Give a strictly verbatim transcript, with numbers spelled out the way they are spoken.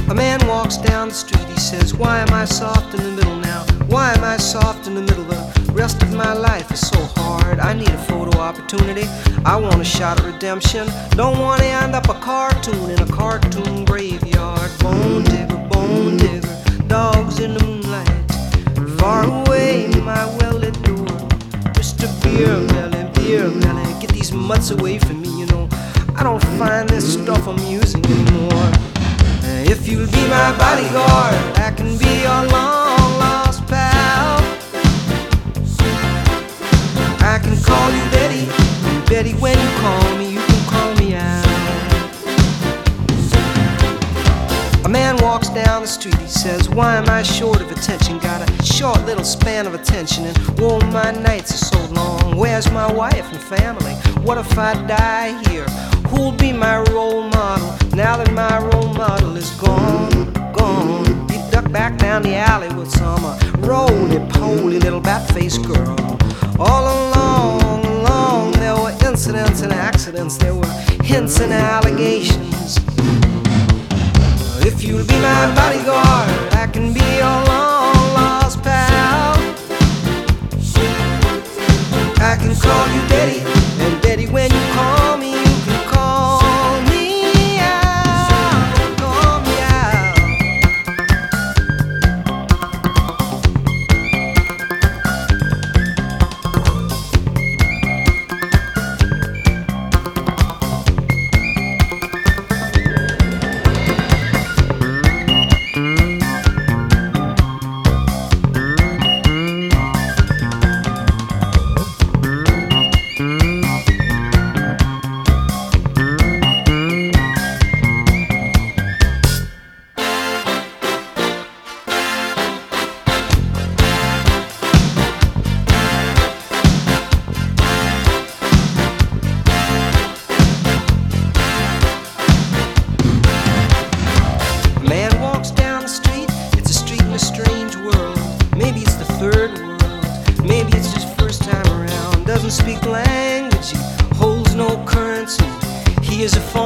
A man walks down the street, he says, why am I soft in the middle now? Why am I soft in the middle? The rest of my life is so hard. I need a photo opportunity. I want a shot of redemption. Don't want to end up a cartoon in a cartoon graveyard. Bone digger, bone digger, dogs in the moonlight. Far away, my well-lit door. Mister Beer Belly, Beer Belly, get these mutts away from me, you know. I don't find this stuff amusing anymore. If you'll be my bodyguard, I can be your long-lost pal. I can call you Betty, and Betty, when you call me, you can call me out. A man walks down the street, he says, why am I short of attention? Got a short little span of attention, and whoa, my nights are so long. Where's my wife and family? What if I die here? Who'll be my role model now that my role model is gone, gone? He ducked back down the alley with some uh, roly-poly little bat-faced girl. All along, along, there were incidents and accidents. There were hints and allegations. If you'll be my bodyguard, I can be your long-lost pal. I can call you Betty, and Betty, when you call me, you can call me out, call me out. Speak language, he holds no currency. He is a foreign